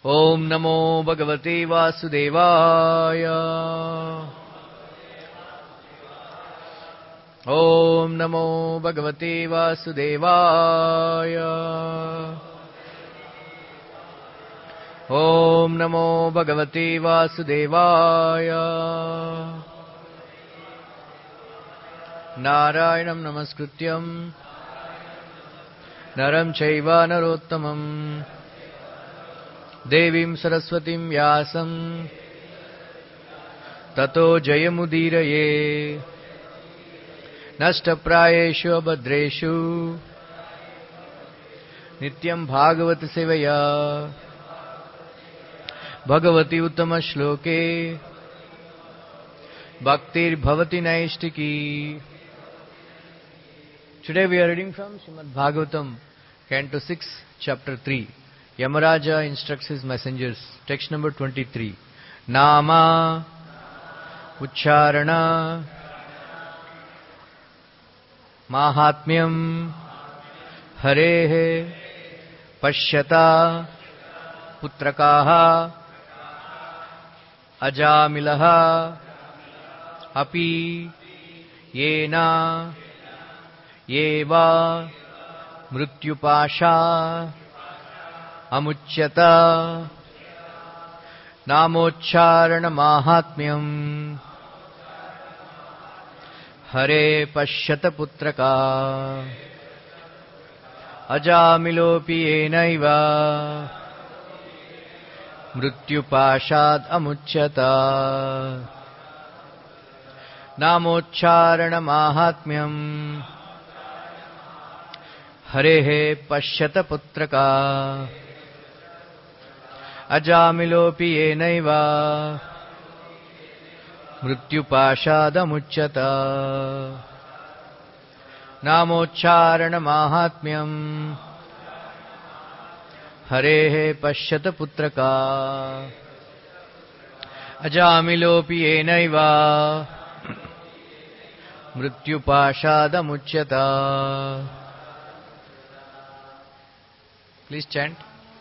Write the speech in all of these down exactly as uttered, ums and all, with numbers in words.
Om Namo Bhagavate Vasudevaya. Om Namo Bhagavate Vasudevaya. Om Namo Bhagavate Vasudevaya. Narayanam Namaskrityam Naram Chaiva Narottamam Devim Saraswatim Vyasam Tato Jayamudiraye Nashtaprayeshu Abhadreshu Nityam Bhagavat Sevaya Bhagavati Uttama Shloke Bhaktir Bhavati Naishtiki. Today we are reading from Srimad Bhagavatam, Canto six, Chapter three. Yamaraja instructs his messengers. Text number twenty-three. Nama Ucharana Mahatmyam Harehe Pashyata Putrakaha Ajamilaha Api Yena Yeva Mrityupasha Amuchyata Namocharana Mahatmyam Hare Pashyata Putraka Ajamilopi Yenaiva Mrityupashad Amuchyata Namocharana Mahatmyam Hare Pashyata Putraka Ajamilopi Yenaiva Mrityupashada Muchyata Namocharana Mahatmyam Hare Pashyata Putraka Ajamilopi Yenaiva Mrityupashada Muchyata. Please chant.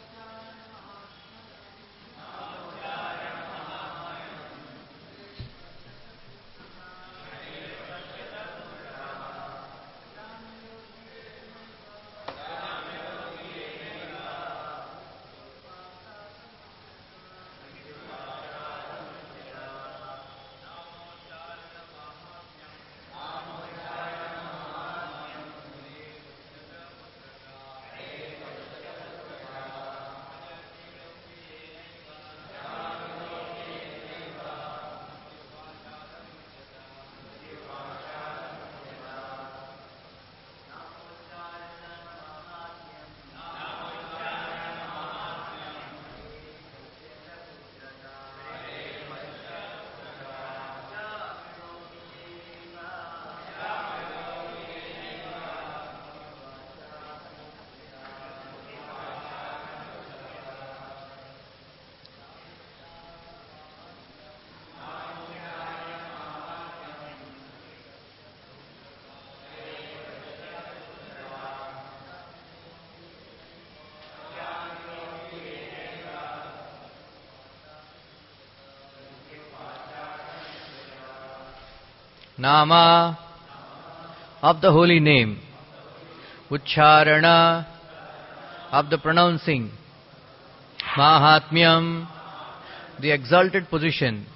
Nama of the holy name, Ucharana of the pronouncing, Mahatmyam the exalted position,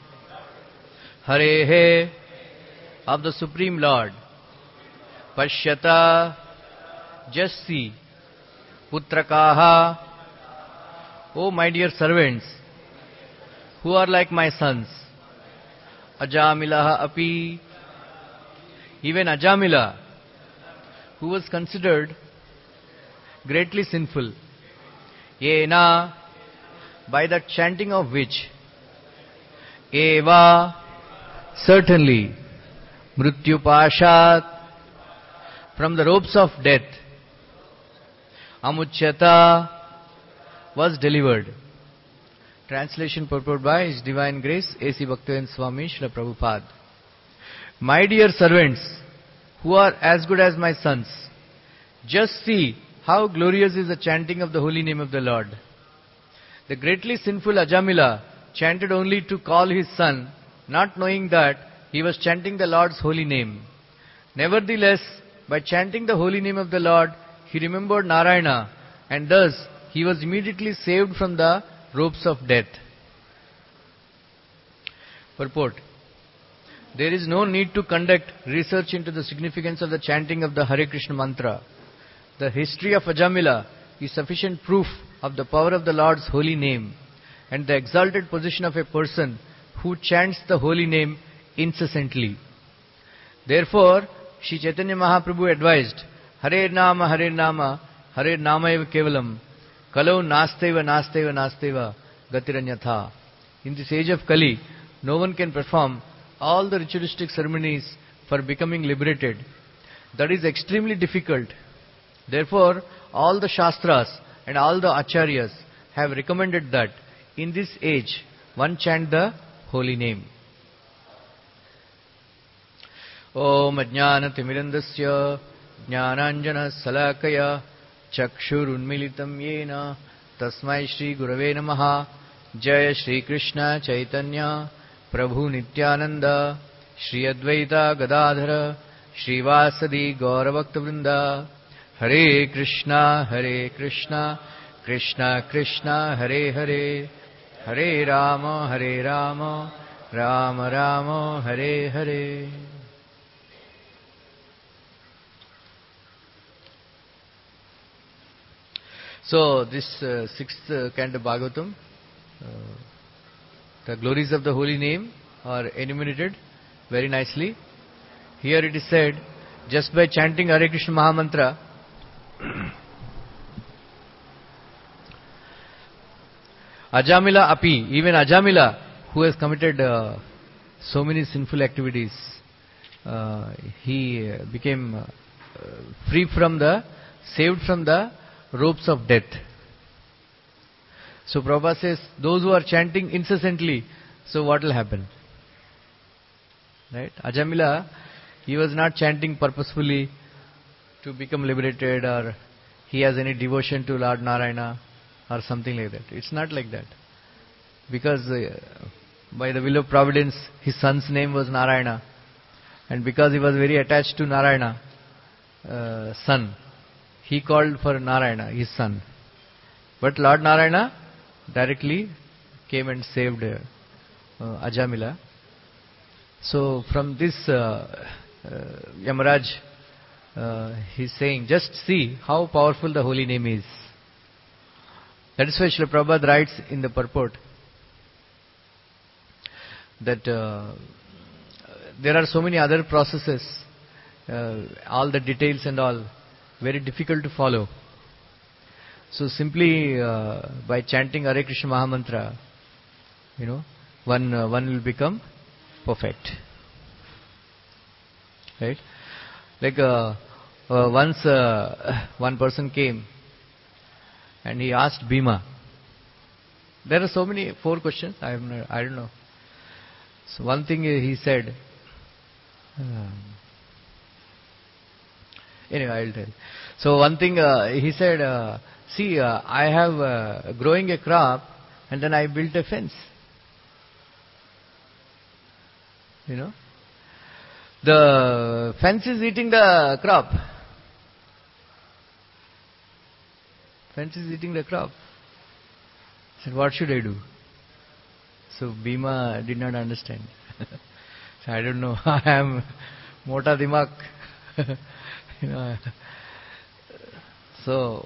Harehe of the Supreme Lord, Pashyata just see, Putrakaha O my dear servants, who are like my sons, Ajamilaha api, even Ajamila, who was considered greatly sinful, Yena, by the chanting of which, Eva, certainly, Mrityupashat, from the ropes of death, Amuchyata, was delivered. Translation purport by His Divine Grace, A C Bhaktivedanta Swami Srila Prabhupada. My dear servants, who are as good as my sons, just see how glorious is the chanting of the holy name of the Lord. The greatly sinful Ajamila chanted only to call his son, not knowing that he was chanting the Lord's holy name. Nevertheless, by chanting the holy name of the Lord, he remembered Narayana, and thus he was immediately saved from the ropes of death. Purport. There is no need to conduct research into the significance of the chanting of the Hare Krishna mantra. The history of Ajamila is sufficient proof of the power of the Lord's holy name and the exalted position of a person who chants the holy name incessantly. Therefore, Shri Chaitanya Mahaprabhu advised, Hare Nama, Hare Nama, Hare Nama eva kevalam, kalau nasteva, nasteva, nasteva, gatiranyatha. In this age of Kali, no one can perform all the ritualistic ceremonies for becoming liberated. That is extremely difficult. Therefore, all the Shastras and all the Acharyas have recommended that in this age, one chant the holy name. Om Ajnana Timirandasya Jnananjana Salakaya Chakshurunmilitam Yena Tasmai Shri Gurave Namaha Jaya Shri Krishna Chaitanya Prabhu Nityananda Shri Advaita Gadadhara Shri Vasadi Gauravakta Vrinda Hare Krishna Hare Krishna Krishna Krishna Hare Hare Hare Rama Hare Rama Rama Rama Hare Hare. So this uh, sixth uh, canto Bhagavatam, uh, the glories of the holy name are enumerated very nicely. Here it is said, just by chanting Hare Krishna Mahamantra, Ajamila Api, even Ajamila, who has committed uh, so many sinful activities, uh, he uh, became uh, free from the, saved from the ropes of death. So Prabhupada says, those who are chanting incessantly, so what will happen? Right? Ajamila, he was not chanting purposefully to become liberated, or he has any devotion to Lord Narayana or something like that. It's not like that. Because uh, by the will of providence, his son's name was Narayana. And because he was very attached to Narayana, uh, son, he called for Narayana, his son. But Lord Narayana directly came and saved uh, uh, Ajamila. So from this, uh, uh, Yamaraj, uh, he's saying, just see how powerful the holy name is. That is why Srila Prabhupada writes in the purport that uh, there are so many other processes, uh, all the details and all, very difficult to follow. So simply uh, by chanting Hare Krishna Mahamantra, you know, one uh, one will become perfect. Right? Like uh, uh, once uh, one person came and he asked Bhima. There are so many, four questions, I have no, I don't know. So one thing he said, um, anyway, I will tell. So one thing uh, he said, uh, see, uh, I have uh, growing a crop and then I built a fence. You know, the fence is eating the crop. Fence is eating the crop. I said, what should I do? So Bhima did not understand. So I don't know. I am mota dimak. You know. So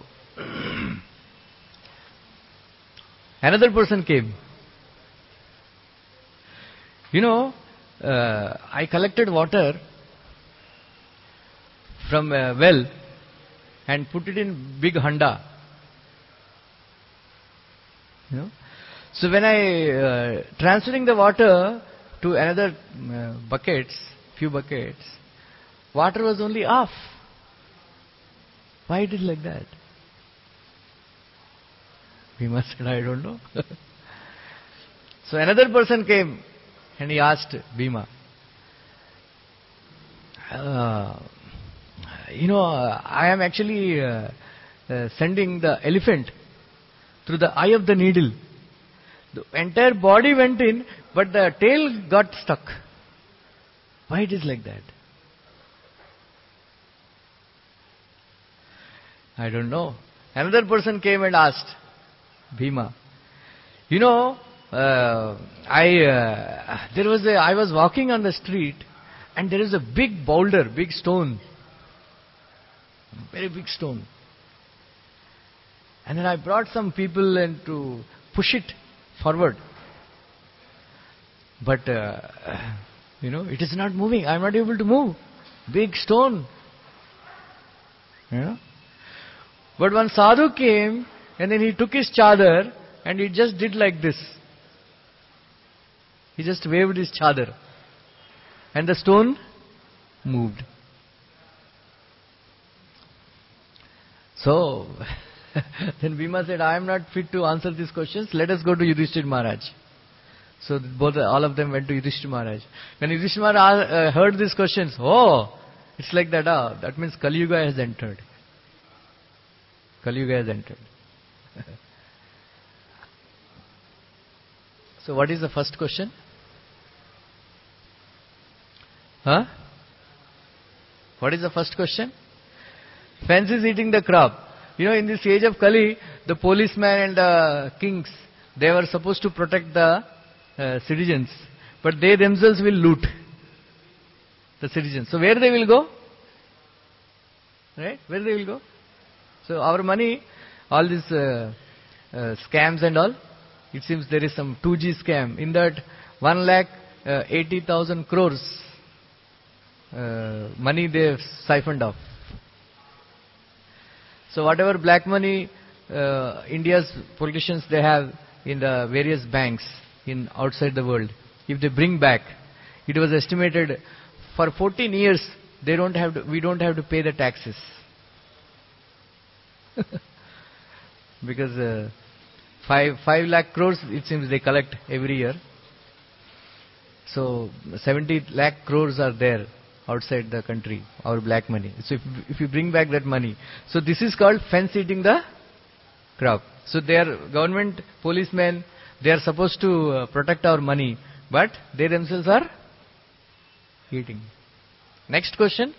another person came. You know, uh, I collected water from a well and put it in big handa. You know, so when I uh, transferring the water to another uh, buckets, few buckets, water was only half. Why it is like that? Bhima said, I don't know. So another person came and he asked Bhima, uh, you know, I am actually uh, uh, sending the elephant through the eye of the needle The entire body went in, but the tail got stuck. Why it is like that? I don't know. Another person came and asked Bhima, you know, uh, I uh, there was a I was walking on the street, and there is a big boulder, big stone, very big stone. And then I brought some people and to push it forward. But, uh, you know, it is not moving. I am not able to move. Big stone. You know. But one sadhu came, and then he took his chadar, and he just did like this. He just waved his chadar. And the stone moved. So, then Bhima said, I am not fit to answer these questions. Let us go to Yudhishthira Maharaj. So both, all of them went to Yudhishthira Maharaj. When Yudhishthira Maharaj uh, heard these questions, oh, it's like that. Ah, that means Kali Yuga has entered. Kali Yuga has entered. So what is the first question? Huh? What is the first question? Fence is eating the crop. You know, in this age of Kali, the policemen and the kings, they were supposed to protect the uh, citizens. But they themselves will loot the citizens. So where they will go? Right? Where they will go? So our money, all these uh, uh, scams and all, it seems there is some two G scam. In that, one lakh uh, eighty thousand crores uh, money they have siphoned off. So whatever black money uh, India's politicians they have in the various banks in outside the world, if they bring back, it was estimated for fourteen years they don't have to, we don't have to pay the taxes. Because uh, five five lakh crores it seems they collect every year. So seventy lakh crores are there outside the country, our black money. So if, if you bring back that money, so this is called fence eating the crop. So they are government policemen, they are supposed to uh, protect our money, but they themselves are eating. Next question.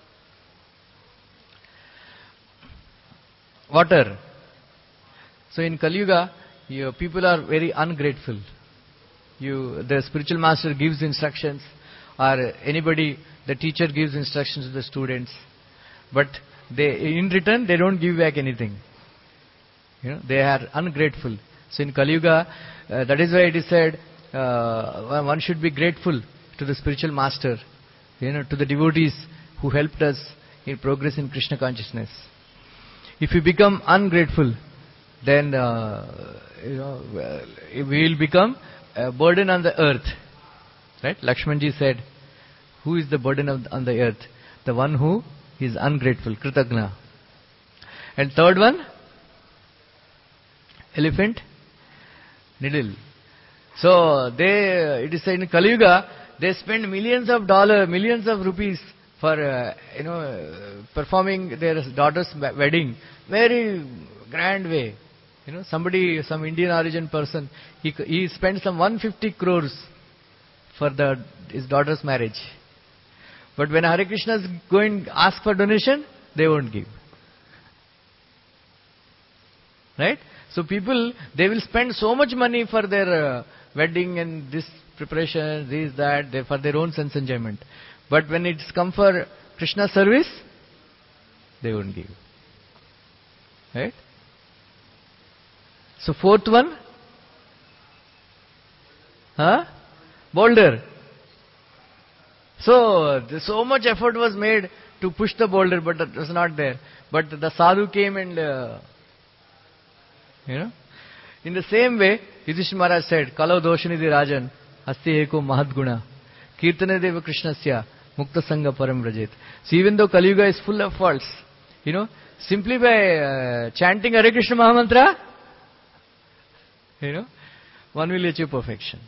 Water. So in Kali Yuga, you, people are very ungrateful. You, the spiritual master gives instructions, or anybody, the teacher gives instructions to the students, but they, in return, they don't give back anything. You know, they are ungrateful. So in Kali Yuga, uh, that is why it is said, uh, one should be grateful to the spiritual master, you know, to the devotees who helped us in progress in Krishna consciousness. If you become ungrateful, then uh, you know uh, we will become a burden on the earth. Right? Lakshmanji said, who is the burden of, on the earth? The one who is ungrateful, Kritagna. And third one, elephant needle. So they, it is said in Kali Yuga, they spend millions of dollars, millions of rupees for uh, you know uh, performing their daughter's wedding, very grand way. You know, somebody, some Indian origin person, he he spent some one hundred fifty crores for the his daughter's marriage. But when Hare Krishna is going to ask for donation, they won't give. Right? So people, they will spend so much money for their uh, wedding and this preparation, this, that, they, for their own sense enjoyment. But when it's come for Krishna service, they won't give. Right? So fourth one, huh? Boulder. So, so much effort was made to push the boulder, but it was not there. But the sadhu came and, uh, you know, in the same way, Yudhishthira Maharaj said, Kalau doshanidhi rajan, asti eko mahadguna, kirtane deva krishnasya, mukta sangha param vrajet. So even though Kali Yuga is full of faults, you know, simply by uh, chanting Hare Krishna Mahamantra, you know, one will achieve perfection.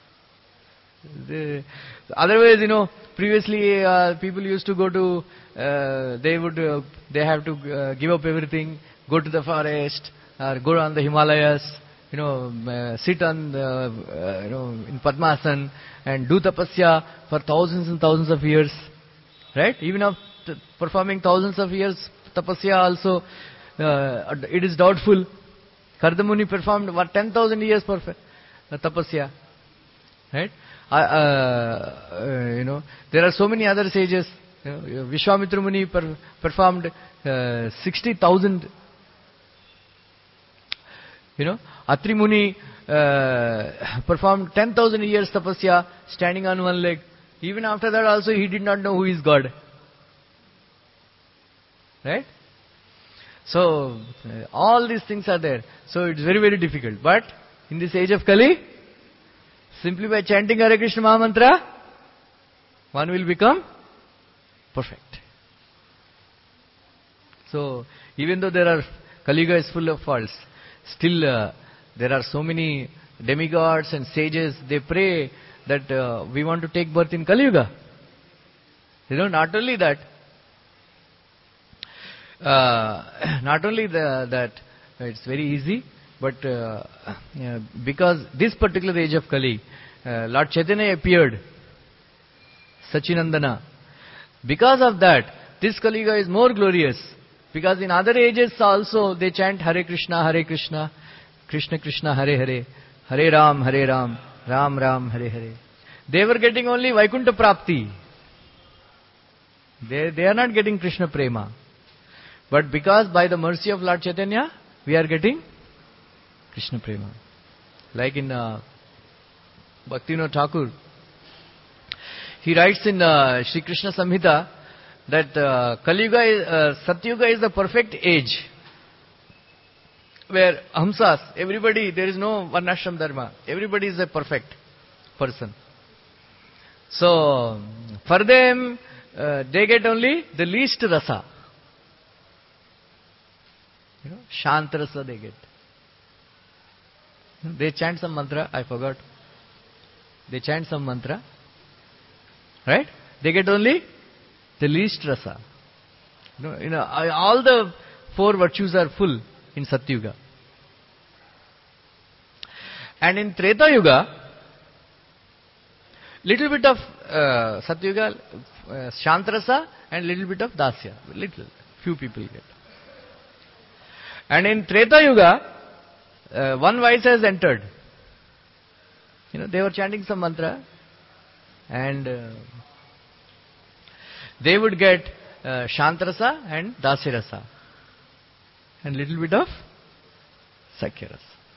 The, otherwise, you know, previously uh, people used to go to, uh, they would, uh, they have to uh, give up everything, go to the forest, or go on the Himalayas, you know, uh, sit on, the, uh, you know, in Padmasana and do tapasya for thousands and thousands of years, right? Even after performing thousands of years tapasya also, uh, it is doubtful. Kardamuni performed what ten thousand years for uh, tapasya, right? Uh, uh, you know, there are so many other sages. You know, Vishwamitra Muni per, performed uh, sixty thousand. You know, Atri Muni uh, performed ten thousand years tapasya, standing on one leg. Even after that also he did not know who is God. Right? So, uh, all these things are there. So it's very, very difficult. But, in this age of Kali, simply by chanting Hare Krishna Mahamantra, one will become perfect. So, even though there are, Kali Yuga is full of faults, still uh, there are so many demigods and sages, they pray that uh, we want to take birth in Kali Yuga. You know, not only that, uh, not only the, that it's very easy, but uh, yeah, because this particular age of Kali, uh, Lord Chaitanya appeared, Sachinandana. Because of that, this Kali Yuga is more glorious. Because in other ages also they chant Hare Krishna, Hare Krishna, Krishna Krishna, Hare Hare, Hare Ram, Hare Ram, Ram Ram, Hare Hare. They were getting only Vaikuntha Prapti. They, they are not getting Krishna Prema. But because by the mercy of Lord Chaitanya, we are getting Krishna Prema. Like in uh, Bhaktivinoda Thakur, he writes in uh, Sri Krishna Samhita that uh, Kali Yuga, is, uh, Satyuga is the perfect age where Hamsas, everybody, there is no Varnashram Dharma. Everybody is a perfect person. So, for them, uh, they get only the least rasa. You know, Shant rasa they get. They chant some mantra, I forgot. They chant some mantra. Right? They get only the least rasa. You know, you know, all the four virtues are full in Satyuga. And in Treta Yuga, little bit of uh, Satyuga, uh, Shantrasa and little bit of Dasya. Little, few people get. And in Treta Yuga, uh, one vice has entered. You know, they were chanting some mantra and uh, they would get uh, Shantrasa and Dasirasa and little bit of Sakhyarasa.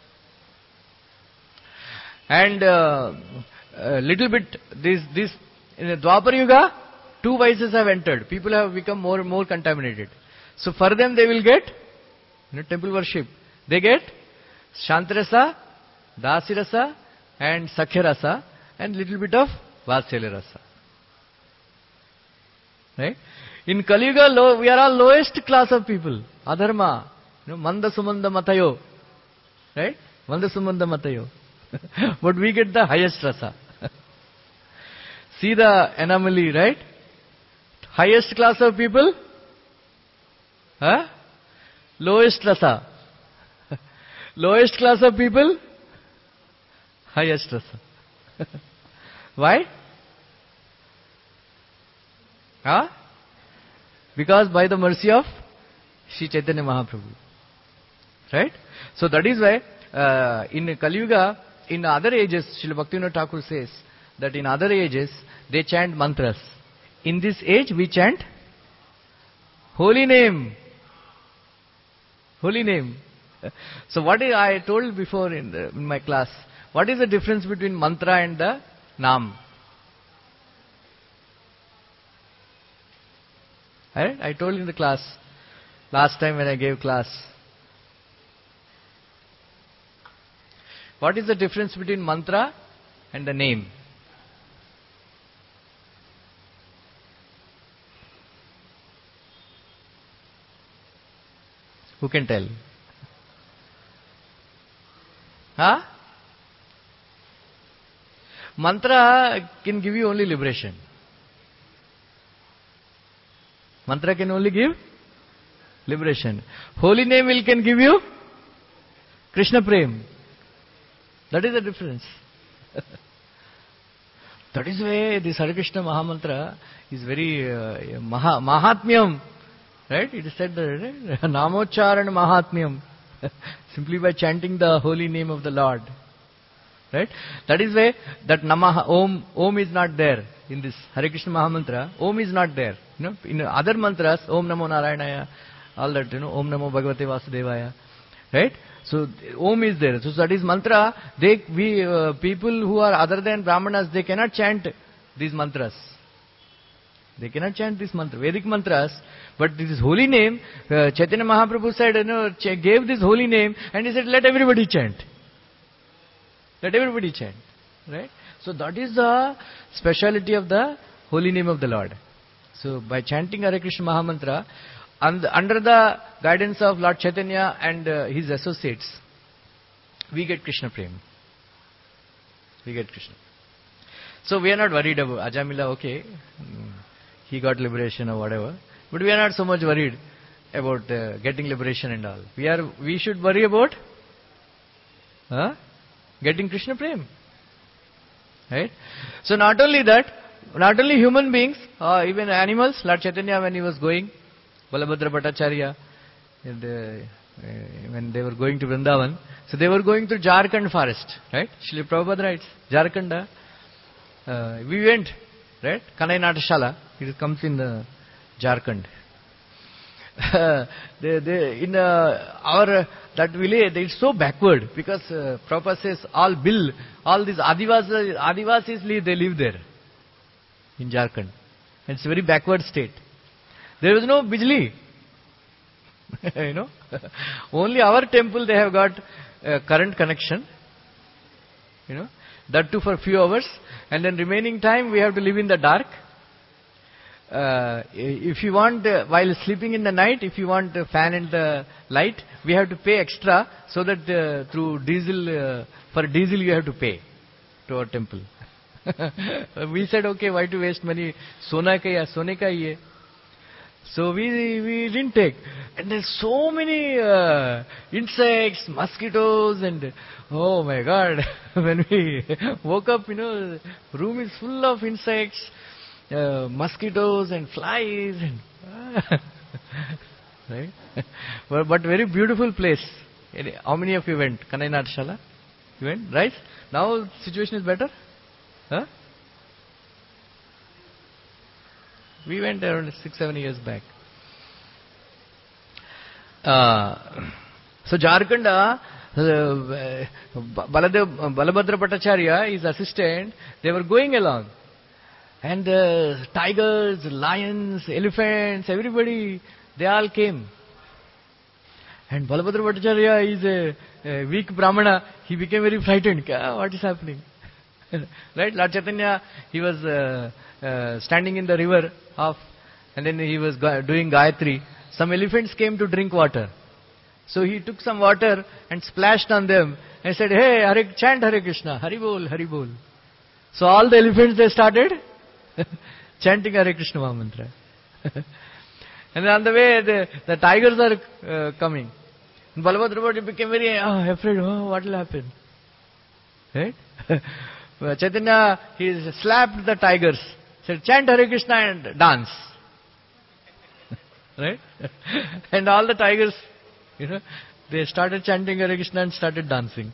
And uh, a little bit, this, this, in the Dwapar Yuga, two vices have entered. People have become more and more contaminated. So for them they will get, you know, temple worship. They get Shantrasa, Dasirasa and Sakhyarasa and little bit of Vatsalya Rasa. Right? In Kali Yuga, low, we are all lowest class of people. Adharma. You know, Manda Sumanda Matayo. Right? Manda Sumanda Matayo. But we get the highest rasa. See the anomaly, right? Highest class of people? Huh? Lowest rasa. Lowest class of people? Highest rasa. Why? Huh? Because by the mercy of Sri Chaitanya Mahaprabhu. Right? So that is why uh, in Kali Yuga, in other ages, Srila Bhaktivinoda Thakur says that in other ages they chant mantras. In this age we chant holy name. Holy name. So what is, I told before in, the, in my class, what is the difference between mantra and the naam? Right? I told in the class, last time when I gave class. What is the difference between mantra and the name? Who can tell? Huh? Mantra can give you only liberation. Mantra can only give liberation. Holy name will can give you Krishna Prem. That is the difference. That is why this Hare Krishna Mahamantra is very uh, maha, Mahatmyam. Right? It is said that uh, Namocharan Mahatmyam. Simply by chanting the holy name of the Lord. Right? That is why that Namaha, Om, Om is not there in this Hare Krishna Mahamantra. Om is not there. You know, in other mantras, Om Namo Narayanaya, all that, you know, Om Namo Bhagavate Vasudevaya. Right? So Om is there. So that is mantra. They, we, uh, people who are other than Brahmanas, they cannot chant these mantras. They cannot chant this mantra, Vedic mantras. But this holy name, uh, Chaitanya Mahaprabhu said, you know, gave this holy name, and he said, let everybody chant. Let everybody chant. Right? So that is the speciality of the holy name of the Lord. So by chanting Hare Krishna Mahamantra, and under the guidance of Lord Chaitanya and uh, his associates, we get Krishna Prem. We get Krishna. So we are not worried about Ajamila, okay, he got liberation or whatever. But we are not so much worried about uh, getting liberation and all. We are. We should worry about huh, getting Krishna Prem. Right? So not only that, not only human beings, uh, even animals, Lord Chaitanya when he was going, Balabhadra Bhattacharya, and, uh, uh, when they were going to Vrindavan, so they were going to Jharkhand forest, right? Srila Prabhupada writes, Jharkhand, uh, we went, right? Kanai Natashala, it comes in uh, Jharkhand. Uh, they, they, in uh, our, uh, that village, it's so backward, because uh, Prabhupada says, all Bill, all these Adivasis, Adivasis live, they live there, in Jharkhand. It's a very backward state. There was no bijli. You know, only our temple they have got uh, current connection. You know, that too for a few hours, and then remaining time we have to live in the dark. Uh, if you want, uh, while sleeping in the night, if you want a fan and the light, we have to pay extra, so that uh, through diesel, uh, for diesel you have to pay to our temple. We said, okay, why to waste money? Sona ka ya, sone ka hi hai. So we we didn't take. And there's so many uh, insects, mosquitoes, and oh my God, when we woke up, you know, room is full of insects, uh, mosquitoes and flies, and uh, right? but, but very beautiful place. How many of you went? Kanai Natashala? You went, right? Now situation is better? Huh? We went around six, seven years back. Uh, so Jharkhand, uh, Baladev, Balabhadra Bhattacharya, his assistant, they were going along. And uh, tigers, lions, elephants, everybody, they all came. And Balabhadra Bhattacharya is a, a weak Brahmana. He became very frightened. What is happening? Right? Lord Chaitanya, he was uh, uh, standing in the river of, and then he was ga- doing Gayatri. Some elephants came to drink water. So he took some water and splashed on them and said, hey, Hare, chant Hare Krishna, Hari Bol, Hari Bol. So all the elephants, they started chanting Hare Krishna Mahamantra. And on the way, the, the tigers are uh, coming. And Balabhadra became very uh, afraid, oh, what will happen? Right? Chaitanya, he slapped the tigers, said, chant Hare Krishna and dance. Right? And all the tigers, you know, they started chanting Hare Krishna and started dancing.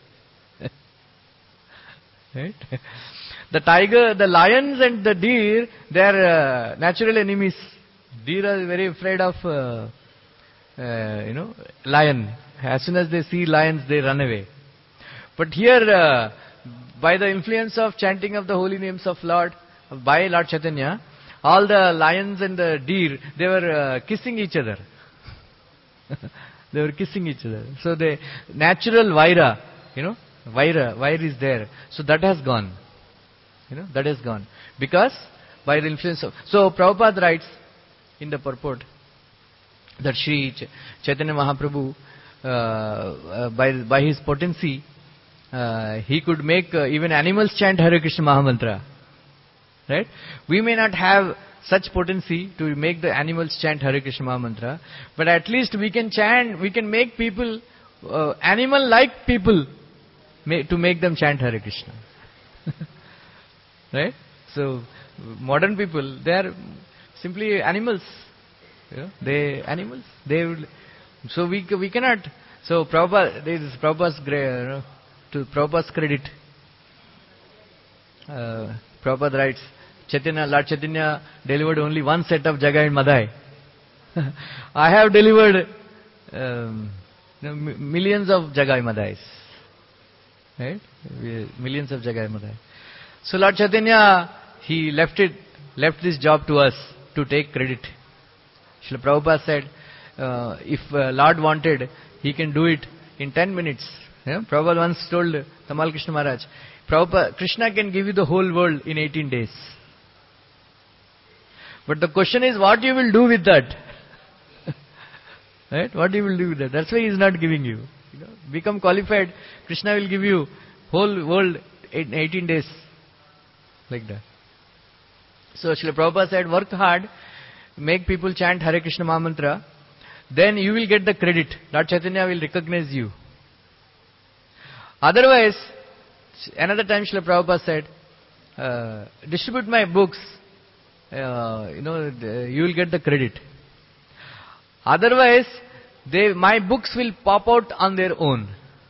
Right? The tiger, the lions and the deer, they are uh, natural enemies. Deer are very afraid of, uh, uh, you know, lion. As soon as they see lions, they run away. But here, uh, by the influence of chanting of the holy names of Lord, by Lord Chaitanya, all the lions and the deer, they were uh, kissing each other. They were kissing each other. So the natural vaira, you know, vaira, vaira is there. So that has gone. You know, that has gone. Because by the influence of... So Prabhupada writes in the purport that Sri Ch- Chaitanya Mahaprabhu, uh, uh, by, by his potency, uh, he could make uh, even animals chant Hare Krishna Mahamantra. Right? We may not have such potency to make the animals chant Hare Krishna Mahamantra, but at least we can chant, we can make people, uh, animal-like people, ma- to make them chant Hare Krishna. Right? So, modern people, they are simply animals. You know, they animals. They will, so we we cannot. So Prabhupada, there is Prabhupada's gra- you know, to Prabhupada's credit. Uh, Prabhupada writes, Chaitanya, Lord Chaitanya delivered only one set of Jagai and Madhai. I have delivered um, you know, m- millions of Jagai Madhais. Right? Millions of Jagai Madhai. So Lord Chaitanya, he left it, left this job to us to take credit. Srila Prabhupada said, uh, if uh, Lord wanted, he can do it in ten minutes. Yeah? Prabhupada once told Tamal Krishna Maharaj, Prabhupada, Krishna can give you the whole world in eighteen days. But the question is, what you will do with that? Right? What you will do with that? That's why he is not giving you. You know, become qualified, Krishna will give you whole world in eighteen days. Like that. So Srila Prabhupada said, work hard, make people chant Hare Krishna Mahamantra, then you will get the credit. Lord Chaitanya will recognize you. Otherwise, another time Srila Prabhupada said, uh, distribute my books, uh, you know, you will get the credit. Otherwise, they, my books will pop out on their own.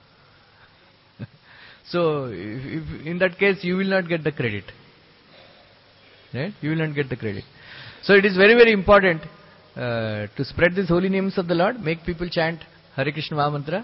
So, if, if in that case, you will not get the credit. Right? You will not get the credit. So, it is very, very important uh, to spread these holy names of the Lord, make people chant Hare Krishna Mahamantra.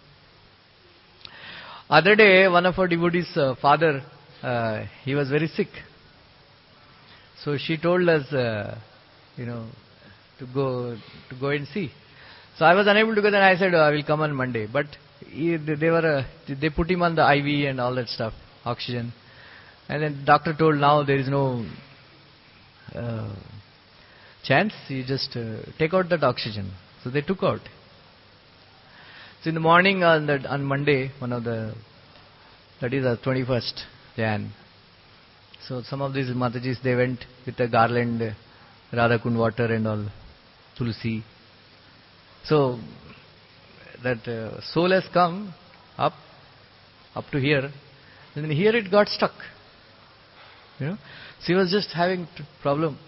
Other day, one of our devotees' uh, father, uh, he was very sick. So, she told us, uh, you know, to go to go and see. So I was unable to go. Then I said, oh, I will come on Monday. But he, they, they were uh, they put him on the I V and all that stuff, oxygen. And then doctor told, now there is no uh, chance. You just uh, take out that oxygen. So they took out. So in the morning on that on Monday, one of the that is the twenty-first Jan. So some of these Matajis, they went with a garland, Radha Kund water and all, Tulsi. So that uh, soul has come up, up to here, and then here it got stuck. You know, so he was just having t- problem.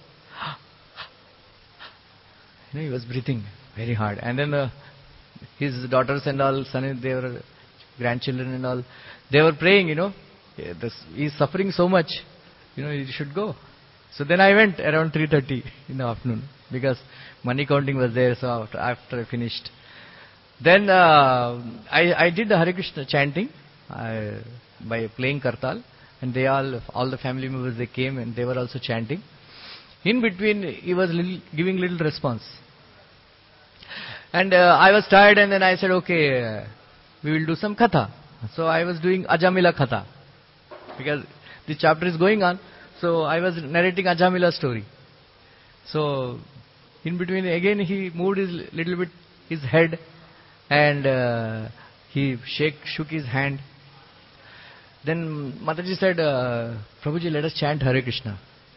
You know, he was breathing very hard, and then uh, his daughters and all, son, they were grandchildren and all, they were praying. You know, yeah, this, he is suffering so much. You know, he should go. So then I went around three thirty in the afternoon because money counting was there. So after, after I finished, then uh, I, I did the Hare Krishna chanting uh, by playing Kartal, and they all all the family members, they came and they were also chanting. In between, he was little, giving little response, and uh, I was tired, and then I said, okay, uh, we will do some katha. So I was doing Ajamila katha because this chapter is going on. So I was narrating Ajamila's story. So in between, again he moved his little bit his head, and uh, he shake shook his hand. Then Mataji said, uh, Prabhuji, let us chant Hare Krishna.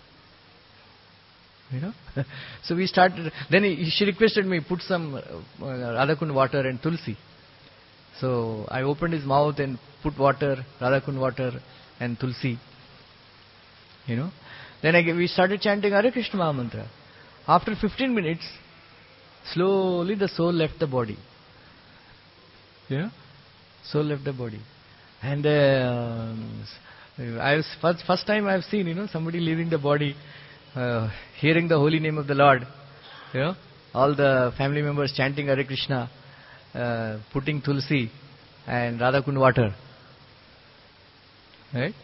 You know. So we started. Then he, she requested me put some uh, Radha Kund water and Tulsi. So I opened his mouth and put water, Radha Kund water and Tulsi. You know. Then again we started chanting Hare Krishna Mahamantra. After fifteen minutes, slowly the soul left the body. You know, soul left the body, and uh, I was first first time I have seen, you know, somebody leaving the body, uh, hearing the holy name of the Lord. You know, all the family members chanting Hare Krishna, uh, putting Tulsi and Radha Kund water. Right.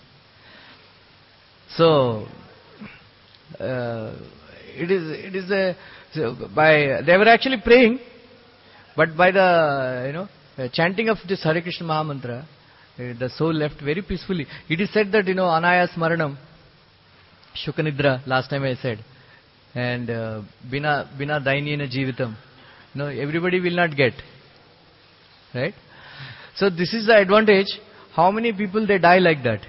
So, uh, it is it is a so by they were actually praying, but by the you know uh, chanting of this Hare Krishna Mahamantra, uh, the soul left very peacefully. It is said that you know Anayas Maranam, Shukanidra. Last time I said, and uh, Bina Bina Dainina Jivitam. You know, everybody will not get. Right. So this is the advantage. How many people they die like that?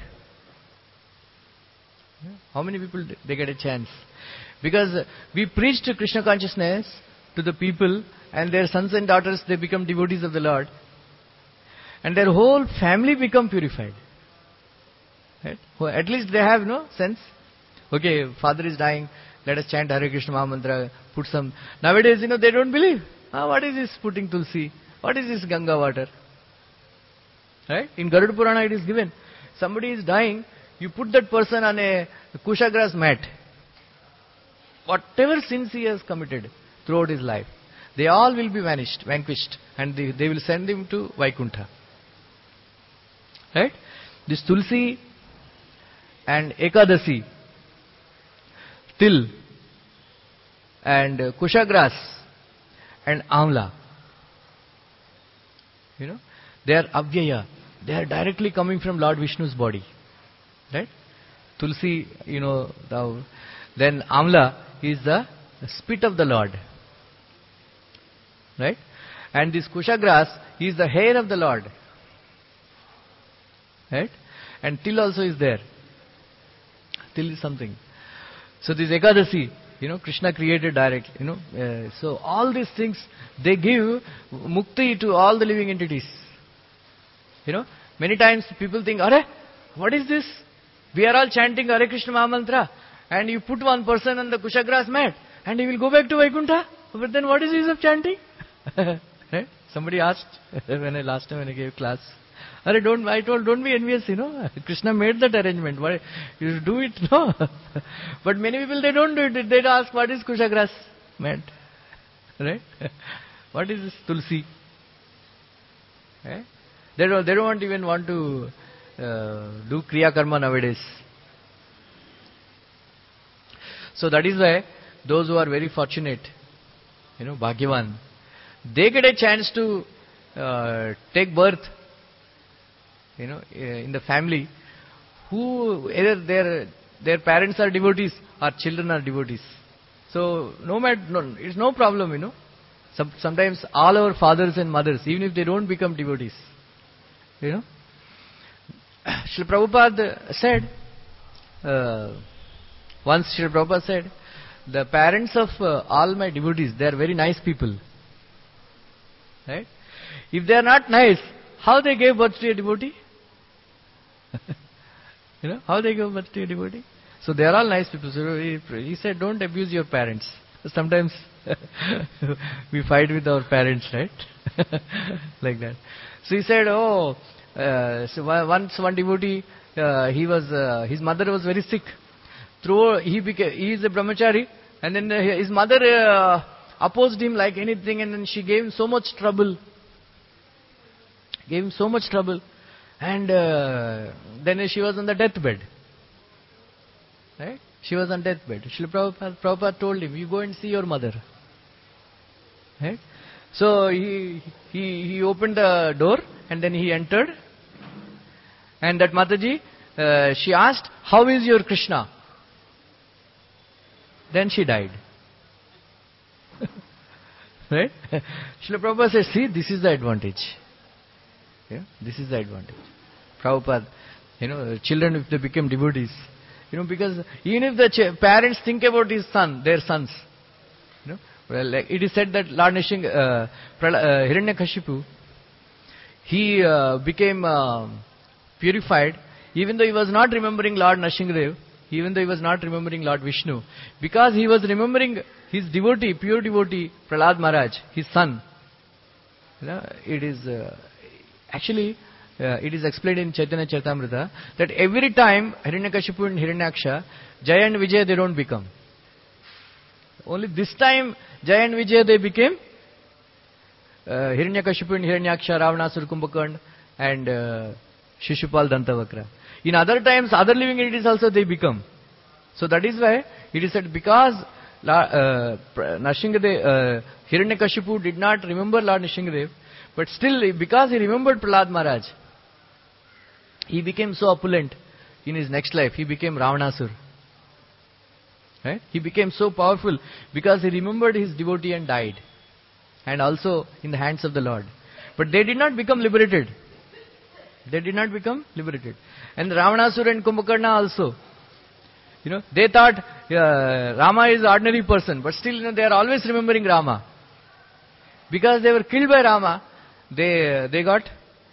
How many people they get a chance? Because we preach to Krishna consciousness to the people, and their sons and daughters, they become devotees of the Lord. and their whole family become purified. Right? Well, at least they have no sense. Okay, father is dying, let us chant Hare Krishna Mahamantra, put some... Nowadays, you know, they don't believe. Ah, what is this putting tulsi? What is this Ganga water? Right? In Garuda Purana it is given. Somebody is dying, you put that person on a kushagrass mat. Whatever sins he has committed throughout his life, they all will be vanished, vanquished, and they, they will send him to Vaikuntha. Right? This Tulsi and Ekadasi, Til and Kushagrass and Amla, you know, they are Avyaya. They are directly coming from Lord Vishnu's body. Right? Tulsi, you know, the, then Amla is the spit of the Lord. Right? And this Kushagrass is the hair of the Lord. Right? And Til also is there. Til is something. So this Ekadasi, you know, Krishna created directly, you know. Uh, so all these things, they give mukti to all the living entities. You know, many times people think, Are, what is this? We are all chanting Hare Krishna Mahamantra, and you put one person on the Kushagrass mat, and he will go back to Vaikuntha. But then what is the use of chanting? Right? Somebody asked when I last time when I gave class. Are, don't, I told, don't be envious, you know. Krishna made that arrangement. Why you do it? No. But many people, they don't do it. They ask, what is Kushagrass mat? Right? What is this Tulsi? Right? They don't, they don't even want to uh, do Kriya Karma nowadays. So that is why those who are very fortunate, you know, Bhagyavan, they get a chance to uh, take birth, you know, in the family who either their their parents are devotees or children are devotees. So no matter, no, it's no problem, you know. Some, sometimes all our fathers and mothers, even if they don't become devotees, you know. Srila Prabhupada said, uh, once Srila Prabhupada said, the parents of uh, all my devotees, they are very nice people. Right? If they are not nice, how they gave birth to a devotee? You know, how they gave birth to a devotee? So they are all nice people. So he, he said, don't abuse your parents. Sometimes we fight with our parents, right? Like that. So he said, oh, uh, so once one devotee, uh, he was, uh, his mother was very sick. Through he became, he is a brahmachari, and then uh, his mother uh, opposed him like anything, and then she gave him so much trouble. Gave him so much trouble, and uh, then she was on the deathbed. Right? She was on deathbed. Srila Prabhupada, Prabhupada told him, you go and see your mother. Right? So he, he, he opened the door and then he entered. And that Mataji, uh, she asked, how is your Krishna? Then she died. Right? Srila Prabhupada says, see, this is the advantage. Yeah? This is the advantage. Prabhupada, you know, children, if they become devotees, you know, because even if the ch- parents think about his son, their sons, you know, well, like it is said that Lord Nishing, uh, Prala, uh, Hiranyakashipu, he uh, became uh, purified, even though he was not remembering Lord Nrsimhadev, even though he was not remembering Lord Vishnu, because he was remembering his devotee, pure devotee, Prahlad Maharaj, his son. You know, it is uh, actually, uh, it is explained in Chaitanya Charitamrita that every time Hiranyakashipu and Hiranyaksha, Jaya and Vijaya, they don't become. Only this time, Jaya and Vijaya, they became uh, Hiranyakashipu and Hiranyaksha, Ravanasura Kumbhakarna, and uh, Shishupal Dantavakra. In other times, other living entities also they become. So that is why it is said, because uh, Nrsimhadev, uh, Hiranyakashipu did not remember Lord Nrsimhadev, but still, because he remembered Prahlad Maharaj, he became so opulent in his next life. He became Ravanasur. Right? He became so powerful because he remembered his devotee and died. And also in the hands of the Lord. But they did not become liberated. They did not become liberated. And Ravanasur and Kumbhakarna also. You know, they thought uh, Rama is an ordinary person, but still, you know, they are always remembering Rama. Because they were killed by Rama, they they got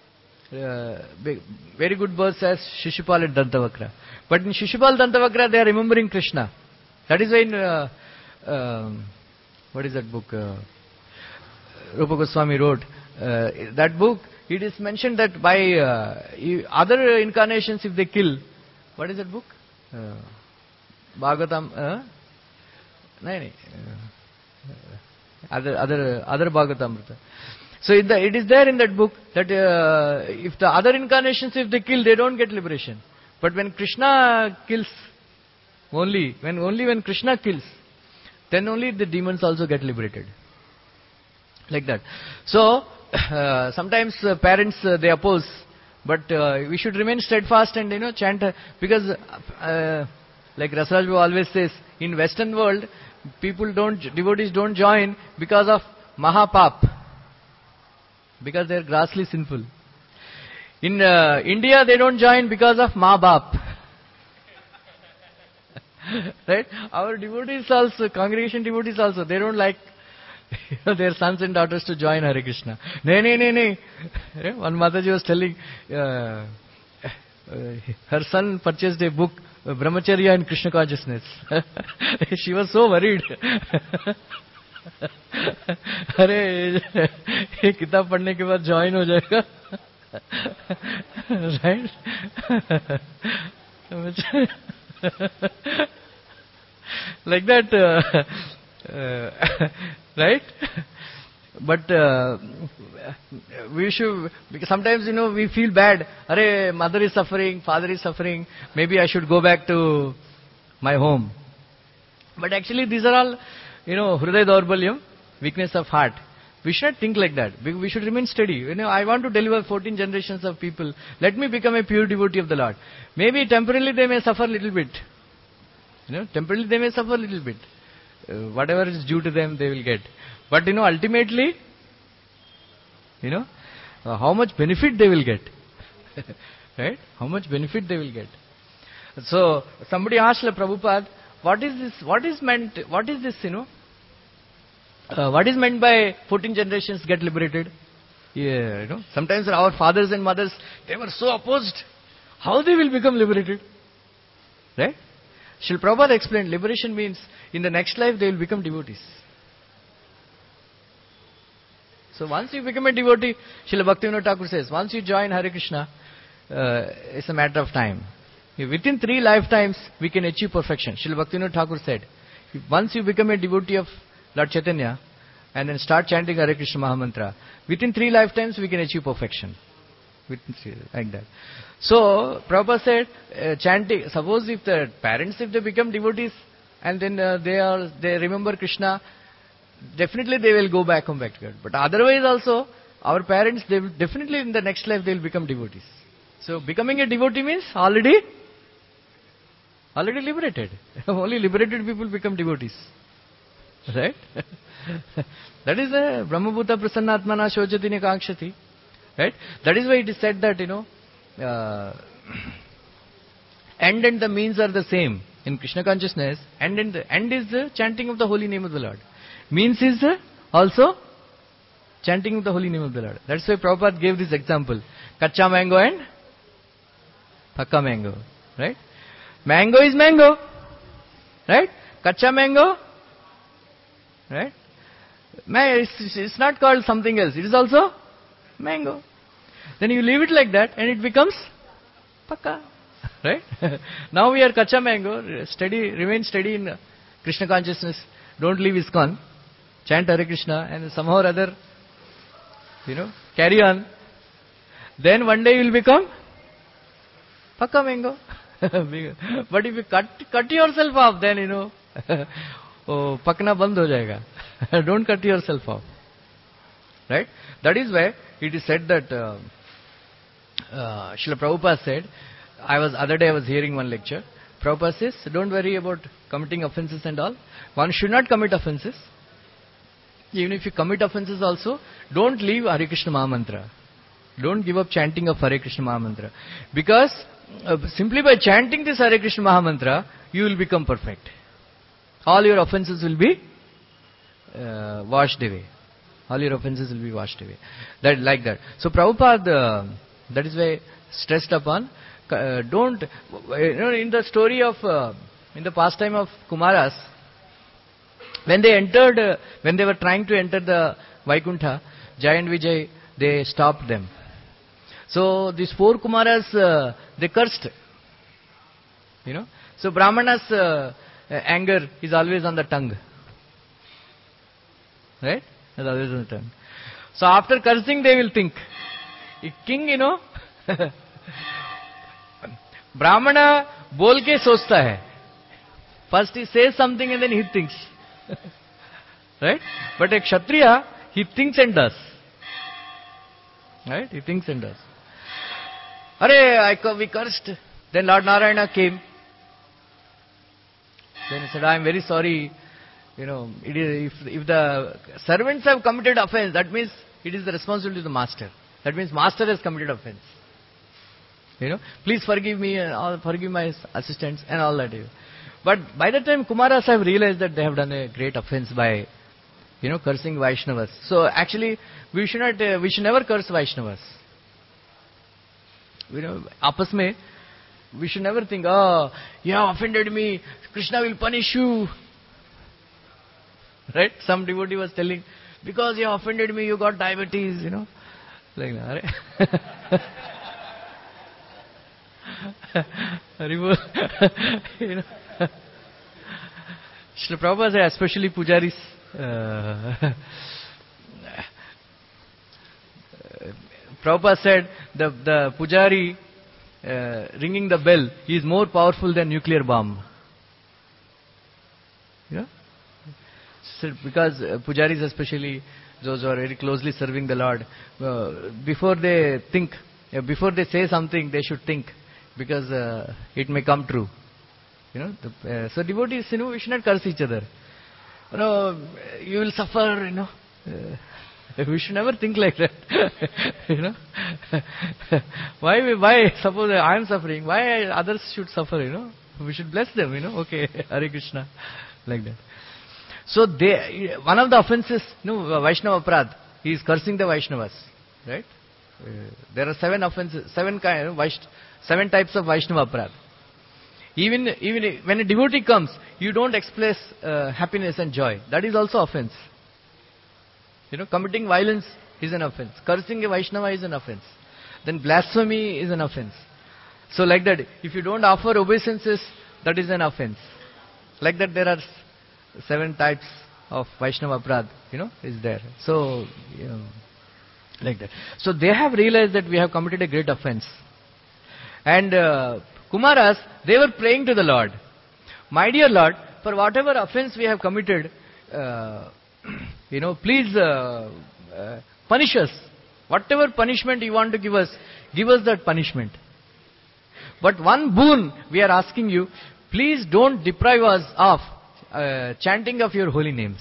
uh, big- very good verse as Shishupal and Dantavakra. But in Shishupal Dantavakra, they are remembering Krishna. That is why in, uh, um what is that book? Uh, Rupa Goswami wrote. Uh, that book, it is mentioned that by uh, you- other incarnations, if they kill, what is that book? Uh, Bhagavatam. Uh, no, no, uh, other other other Bhagavatamrita. So in the, it is there in that book that uh, if the other incarnations, if they kill, they don't get liberation. But when Krishna kills, only when only when Krishna kills, then only the demons also get liberated. Like that. So uh, sometimes uh, parents uh, they oppose, but uh, we should remain steadfast and you know chant uh, because uh, like Rasraj always says, in Western world people don't devotees don't join because of Mahapap, because they are grossly sinful. In uh, India they don't join because of Ma Bap. Right? Our devotees also, congregation devotees also, they don't like their sons and daughters to join Hare Krishna. Ne, ne, ne, ne. One Mataji was telling, uh, uh, her son purchased a book, uh, Brahmacharya and Krishna Consciousness. She was so worried. अरे ये किताब पढ़ने के बाद join हो जाएगा. Right? Like that, uh, uh, right? But uh, we should, because sometimes you know we feel bad. Arey, mother is suffering, father is suffering. Maybe I should go back to my home. But actually, these are all, you know, hriday daurbalyam, weakness of heart. We should not think like that. We, we should remain steady. You know, I want to deliver fourteen generations of people. Let me become a pure devotee of the Lord. Maybe temporarily they may suffer a little bit. You know, temporarily they may suffer a little bit. Uh, whatever is due to them, they will get. But you know, ultimately, you know, uh, how much benefit they will get. Right? How much benefit they will get. So, somebody asked Prabhupada, what is this, what is meant, what is this, you know, uh, what is meant by fourteen generations get liberated? Yeah, you know, sometimes our fathers and mothers, they were so opposed. How they will become liberated? Right? Srila Prabhupada explained, liberation means in the next life they will become devotees. So once you become a devotee, Srila Bhaktivinoda Thakur says, once you join Hare Krishna, uh, it's a matter of time. Within three lifetimes, we can achieve perfection. Srila Bhaktivinoda Thakur said, once you become a devotee of Lord Chaitanya, and then start chanting Hare Krishna Mahamantra, within three lifetimes we can achieve perfection. Within three, like that. So, Prabhupada said, uh, chanting, suppose if the parents, if they become devotees, and then uh, they are, they remember Krishna, definitely they will go back home back to God. But otherwise also, our parents, they will definitely in the next life they will become devotees. So, becoming a devotee means already, already liberated. Only liberated people become devotees. Right? That is the Brahmabhuta Prasannatmana Shojatini Kakshati. Right? That is why it is said that, you know, uh, end and the means are the same. In Krishna consciousness, end and the end is the chanting of the holy name of the Lord. Means is the also chanting of the holy name of the Lord. That's why Prabhupada gave this example. Kacha mango and pakka mango. Right? Mango is mango. Right? Kacha mango. Right? It's, it's not called something else. It is also mango. Then you leave it like that and it becomes pakka. Right? Now we are kacha mango. Steady, remain steady in Krishna consciousness. Don't leave ISKCON. Chant Hare Krishna and somehow or other, you know, carry on. Then one day you will become pakka mango. But if you cut, cut yourself off, then you know, oh, pakna band ho jayega. Don't cut yourself off. Right? That is why it is said that uh, uh, Srila Prabhupada said, I was other day I was hearing one lecture. Prabhupada says, don't worry about committing offenses and all. One should not commit offenses. Even if you commit offenses also, don't leave Hare Krishna Mahamantra. Don't give up chanting of Hare Krishna Mahamantra. Because uh, simply by chanting this Hare Krishna Mahamantra, you will become perfect. All your offenses will be uh, washed away. All your offenses will be washed away. That like that. So Prabhupada, That is why stressed upon. Uh, don't, you know, in the story of, uh, in the pastime of Kumaras, when they entered, uh, when they were trying to enter the Vaikuntha, Jay and Vijay, they stopped them. So these four Kumaras, uh, they cursed. You know. So Brahmana's uh, anger is always on the tongue. Right? It's always on the tongue. So after cursing, they will think. A king, you know, Brahmana bol ke sochta hai. First he says something and then he thinks. Right? But a Kshatriya, he thinks and does. Right? He thinks and does. Arey, I, we cursed. Then Lord Narayana came. Then he said, I am very sorry. You know, it is, if, if the servants have committed offense, that means it is the responsibility of the master. That means master has committed offense. You know, please forgive me and all, forgive my assistants and all that. But by the time Kumaras have realized that they have done a great offense by, you know, cursing Vaishnavas. So actually, we should not, uh, we should never curse Vaishnavas. You know, apas mein, we should never think, oh, you have offended me, Krishna will punish you. Right? Some devotee was telling, because you have offended me, you got diabetes, you know. Like that, right? You know. Srila Prabhupada said, especially pujaris, uh, Prabhupada said, the, the pujari uh, ringing the bell, he is more powerful than nuclear bomb. You know? So because uh, pujaris, especially those who are very closely serving the Lord, uh, before they think, uh, before they say something, they should think, because uh, it may come true. You know, the, uh, so devotees, you know, we should not curse each other. You know, you will suffer. You know, uh, we should never think like that. You know, why? We, why? Suppose I am suffering. Why others should suffer? You know, we should bless them. You know, okay, Hare Krishna, like that. So they, one of the offenses, you know, Vaishnava Aparadh, he is cursing the Vaishnavas, right? Uh, there are seven offenses, seven kind, Vaish, seven types of Vaishnava Aparadh. Even even when a devotee comes, you don't express uh, happiness and joy. That is also offense. You know, committing violence is an offense. Cursing a Vaishnava is an offense. Then blasphemy is an offense. So like that, if you don't offer obeisances, that is an offense. Like that, there are seven types of Vaishnava Aparadh, you know, is there. So, you know, like that. So they have realized that we have committed a great offense. And uh, Kumaras, they were praying to the Lord. My dear Lord, for whatever offense we have committed, uh, you know, please uh, uh, punish us. Whatever punishment you want to give us, give us that punishment. But one boon we are asking you, please don't deprive us of uh, chanting of your holy names.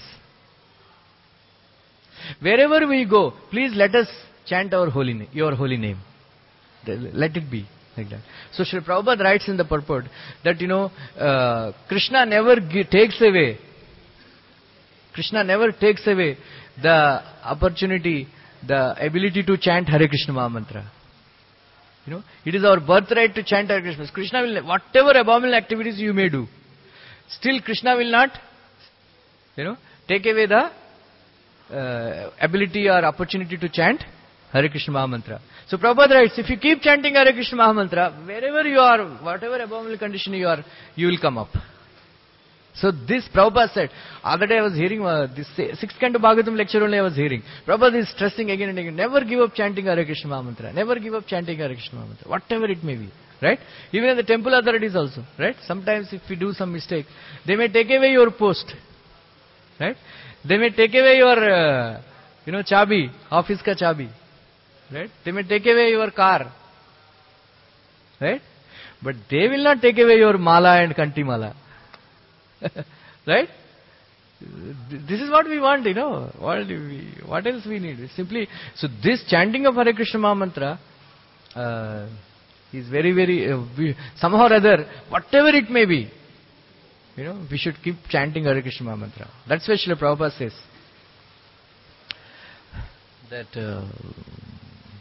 Wherever we go, please let us chant our holy na- your holy name. Let it be. Like that. So Srila Prabhupada writes in the purport that, you know, uh, Krishna never gi- takes away, Krishna never takes away the opportunity, the ability to chant Hare Krishna Mahamantra. You know, it is our birthright to chant Hare Krishna. Krishna will, whatever abominable activities you may do, still Krishna will not, you know, take away the uh, ability or opportunity to chant Hare Krishna Mahamantra. So Prabhupada writes, if you keep chanting Hare Krishna Mahamantra, wherever you are, whatever abominable condition you are, you will come up. So this Prabhupada said, other day I was hearing, uh, this sixth canto Bhagavatam lecture only I was hearing. Prabhupada is stressing again and again, never give up chanting Hare Krishna Mahamantra. Never give up chanting Hare Krishna Mahamantra. Whatever it may be. Right? Even in the temple authorities also. Right? Sometimes if we do some mistake, they may take away your post. Right? They may take away your, uh, you know, chabi, office ka chabi. Right? They may take away your car. Right? But they will not take away your mala and kanti mala. Right? This is what we want, you know. What, we, what else we need? Simply, so this chanting of Hare Krishna Mahamantra uh, is very, very, uh, we, somehow or other, whatever it may be, you know, we should keep chanting Hare Krishna Mahamantra. That's why Srila Prabhupada says that... Uh,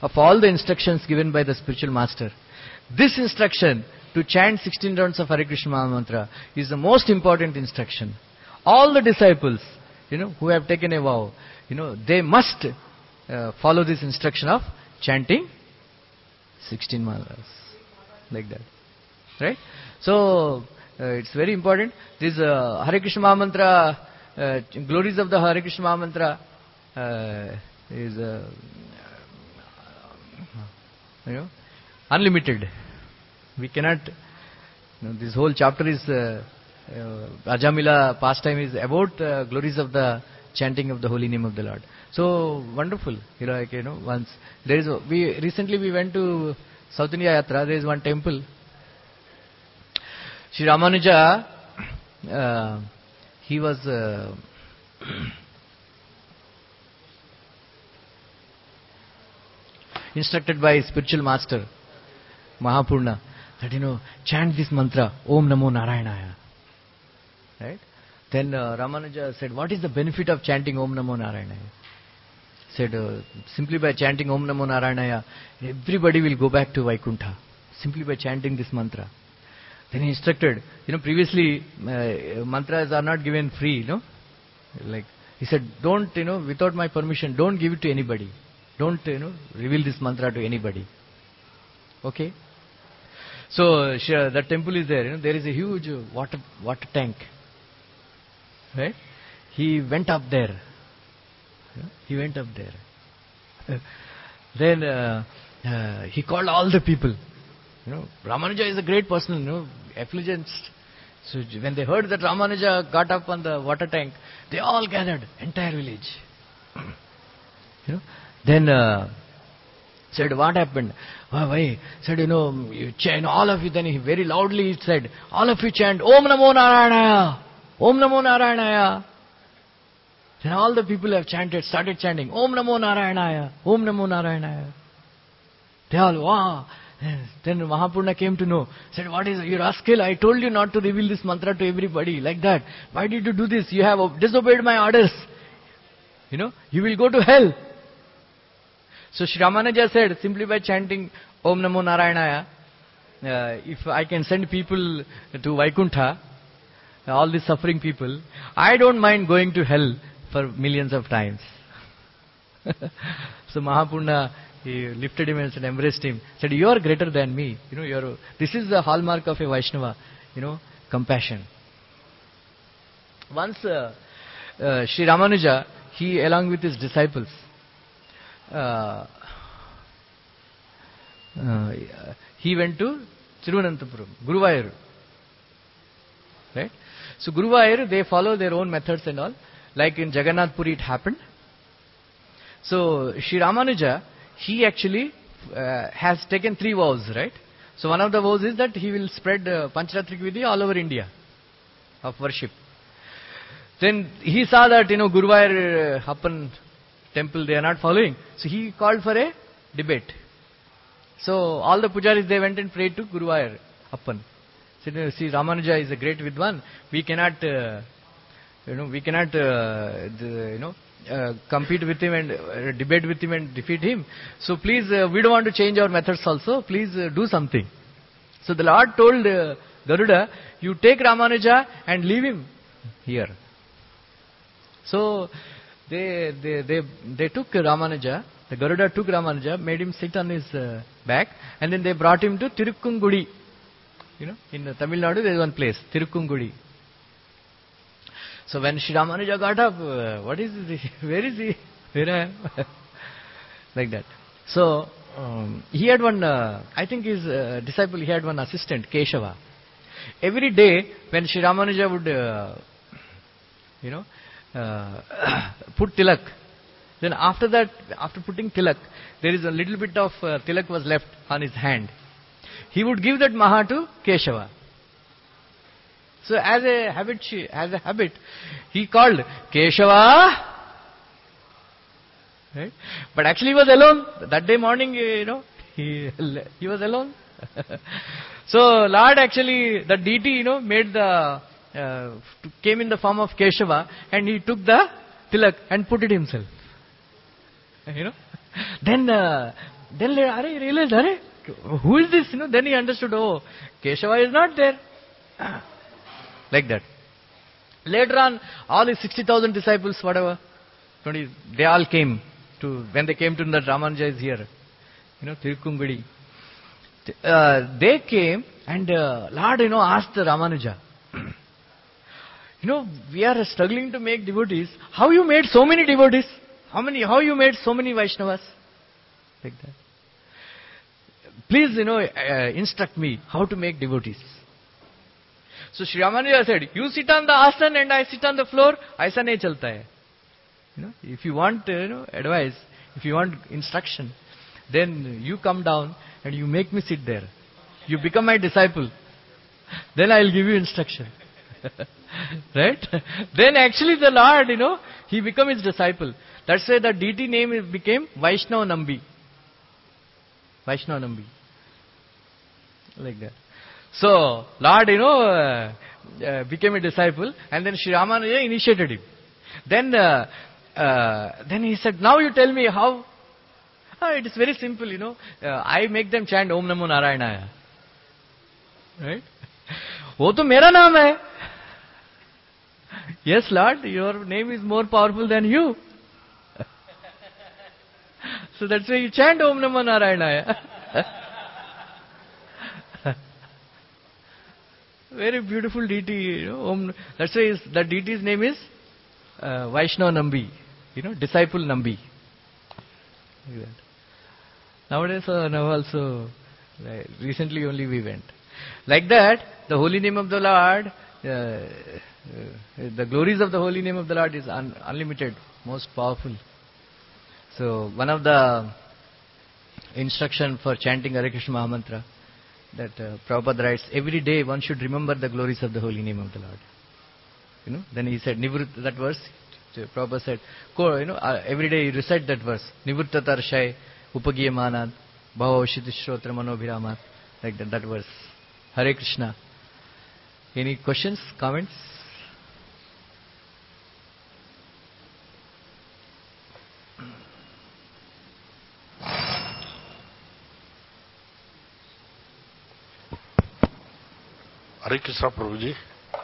of all the instructions given by the spiritual master, this instruction to chant sixteen rounds of Hare Krishna Mahamantra is the most important instruction. All the disciples, you know, who have taken a vow, you know, they must uh, follow this instruction of chanting sixteen mantras. Like that. Right? So, uh, it's very important. This uh, Hare Krishna Mahamantra, uh, glories of the Hare Krishna Mahamantra uh, is, uh, you know, unlimited. We cannot, you know, this whole chapter is, uh, uh, Rajamila pastime is about uh, glories of the chanting of the holy name of the Lord. So, wonderful. You know, like, you know, once, there is, a, we, recently we went to South India Yatra, there is one temple. Sri Ramanuja, uh, he was, uh, instructed by spiritual master, Mahapurna, that, you know, chant this mantra, Om Namo Narayanaya. Right? Then uh, Ramanuja said, what is the benefit of chanting Om Namo Narayanaya? Said, uh, simply by chanting Om Namo Narayanaya, everybody will go back to Vaikuntha. Simply by chanting this mantra. Then he instructed, you know, previously uh, mantras are not given free, you know. Like, he said, don't, you know, without my permission, don't give it to anybody. Don't, you know, reveal this mantra to anybody. Okay? So, sure, that temple is there, you know, there is a huge water water tank. Right? He went up there. You know, he went up there. Then uh, uh, he called all the people. You know, Ramanuja is a great person, you know, effulgence. So when they heard that Ramanuja got up on the water tank, they all gathered, entire village. You know, then uh, said, what happened? Oh, why? Said, you know, you chant, all of you, then he very loudly said, all of you chant, Om Namo Narayanaya, Om Namo Narayanaya. Then all the people have chanted, started chanting, Om Namo Narayanaya, Om Namo Narayanaya. They all, wow. Then Mahapurna came to know, said, what is, you rascal, I told you not to reveal this mantra to everybody, like that. Why did you do this? You have disobeyed my orders. You know, you will go to hell. So Sri Ramanuja said, simply by chanting Om Namo Narayanaya, uh, if I can send people to Vaikuntha, all these suffering people, I don't mind going to hell for millions of times. So Mahapurna, he lifted him and said, embraced him. Said, you are greater than me. You know, you are. This is the hallmark of a Vaishnava. You know, compassion. Once uh, uh, Sri Ramanuja, he along with his disciples, uh, uh, he went to Thiruvananthapuram, Guruvayur. Right? So Guruvayur, they follow their own methods and all. Like in Jagannath Puri it happened. So Sri Ramanuja, he actually uh, has taken three vows, right? So one of the vows is that he will spread uh, Pancharatrik Vidhi all over India of worship. Then he saw that, you know, Guruvayur uh, Appan temple, they are not following. So he called for a debate. So all the pujaris, they went and prayed to Guruvayur Appan. Said, see, Ramanuja is a great Vidwan. We cannot, uh, you know, we cannot, uh, the, you know, Uh, compete with him and uh, debate with him and defeat him. So please, uh, we don't want to change our methods also. Please uh, do something. So the Lord told uh, Garuda, you take Ramanuja and leave him here. So they they they they took Ramanuja. The Garuda took Ramanuja, made him sit on his uh, back, and then they brought him to Tirukkungudi. You know, in uh, Tamil Nadu there is one place, Tirukkungudi. So when Sri Ramanuja got up, uh, what is this? Where is he? Where I am? Like that. So um, he had one, uh, I think his uh, disciple, he had one assistant, Keshava. Every day when Sri Ramanuja would, uh, you know, uh, put tilak, then after that, after putting tilak, there is a little bit of uh, tilak was left on his hand. He would give that maha to Keshava. So as a habit, as a habit, he called Keshava. Right? But actually he was alone. That day morning, you know, he, he was alone. So Lord actually, the deity, you know, made the, uh, came in the form of Keshava, and he took the tilak and put it himself. You know. Then uh, Then later, he realized, Are, who is this? You know, then he understood, oh, Keshava is not there. Like that. Later on, all the sixty thousand disciples, whatever, twenty, they all came to, when they came to the Ramanuja is here. You know, Tirukungudi. Uh, they came and uh, Lord, you know, asked the Ramanuja, you know, we are struggling to make devotees. How you made so many devotees? How many, how you made so many Vaishnavas? Like that. Please, you know, uh, instruct me how to make devotees. So Sri Ramanuja said, you sit on the asan and I sit on the floor, aisa nahi chalta hai. You know, if you want, uh, you know, advice, if you want instruction, then you come down and you make me sit there. You become my disciple. Then I will give you instruction. Right? Then actually the Lord, you know, he became his disciple. That's why the deity name became Vaishnava Nambi. Vaishnava Nambi. Like that. So, Lord, you know, uh, uh, became a disciple, and then Sri Ramanuja initiated him. Then, uh, uh, then he said, now you tell me how. Ah, it is very simple, you know. Uh, I make them chant Om Namo Narayana. Right? वो तो मेरा नाम है. Yes, Lord, your name is more powerful than you. So that's why you chant Om Namo Narayana. Very beautiful deity. You know, Om, that's why his, the deity's name is uh, Vaishnava Nambi. You know, disciple Nambi. Like that. Nowadays, uh, now also, like, recently only we went. Like that, the holy name of the Lord, uh, uh, the glories of the holy name of the Lord is un- unlimited, most powerful. So, one of the instruction for chanting Hare Krishna Mahamantra, that uh, Prabhupada writes, every day one should remember the glories of the holy name of the Lord. You know, then he said, Nivritta, that verse, Prabhupada said, you know, uh, every day you recite that verse, Nivritta Tarshai, Upagiya Manad, Bhava Shiti Shrotra Manobhiramat, like that, that verse. Hare Krishna. Any questions, comments? हरे कृष्णा प्रभु जी.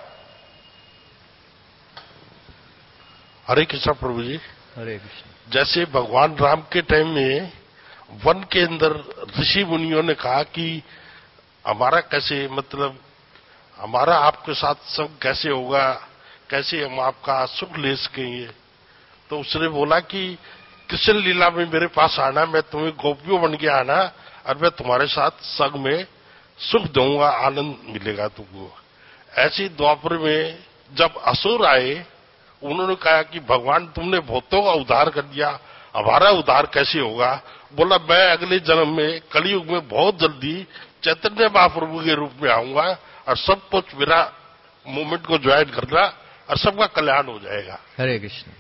हरे कृष्णा प्रभु जी. हरे कृष्ण. जैसे भगवान राम के time में one के अंदर ऋषि मुनियों ने कहा कि हमारा कैसे, मतलब हमारा आपके साथ संग कैसे होगा, कैसे हम आपका सुख ले सकेंगे, तो उसने बोला कि कृष्ण लीला में मेरे पास आना, मैं तुम्हें गोपियों बन के आना और मैं तुम्हारे साथ संग में सुख दूंगा, आनंद मिलेगा तुमको. ऐसी द्वापर में जब असुर आए, उन्होंने कहा कि भगवान तुमने बहुतों का उद्धार कर दिया, हमारा उद्धार कैसे होगा. बोला मैं अगले जन्म में कलयुग में बहुत जल्दी चैतन्य महाप्रभु के रूप में आऊंगा और सब कुछ मेरा मूवमेंट को ज्वाइन करना और सबका कल्याण हो जाएगा. Hare Krishna.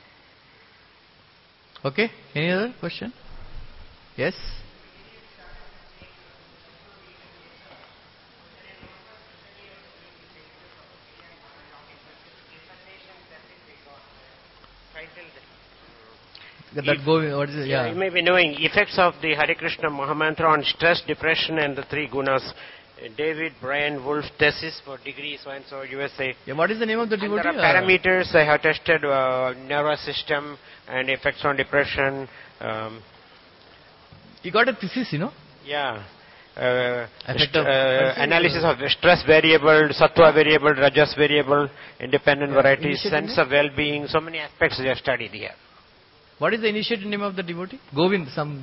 Okay, any other question? Yes. That go, what is it? Yeah. Yeah. You may be knowing effects of the Hare Krishna Mahamantra on stress, depression, and the three gunas. Uh, David Brian Wolf thesis for degree so and so U S A. Yeah. What is the name of the And devotee? there are parameters I have tested: uh, nervous system and effects on depression. Um, He got a thesis, you know. yeah. Uh, Effect st- of- uh, analysis of stress variable, sattva variable, rajas variable, independent Yeah, varieties, initiative sense name? of well-being. So many aspects they have studied here. What is the initiative name of the devotee? Govind, some.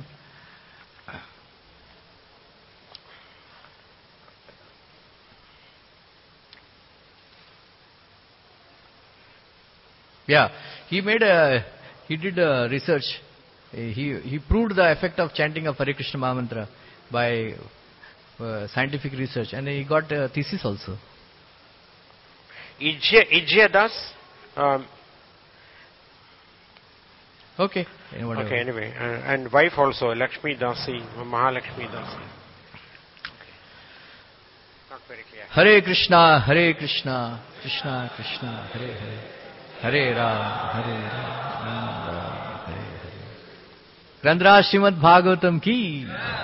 Yeah, he made a, he did a research. He he proved the effect of chanting of Hare Krishna Mahamantra by uh, scientific research, and he got a thesis also. Ijya, Ijya Das. Um, Okay. Whatever. Okay, anyway. Uh, and wife also, Lakshmi Dasi, Mahalakshmi Dasi. Okay. Not very clear. Hare Krishna, Hare Krishna, Krishna Krishna, Hare Hare, Hare Ram, Hare Ram, Ram Ram, Hare Hare. ग्रंथराज श्रीमद् भागवतम की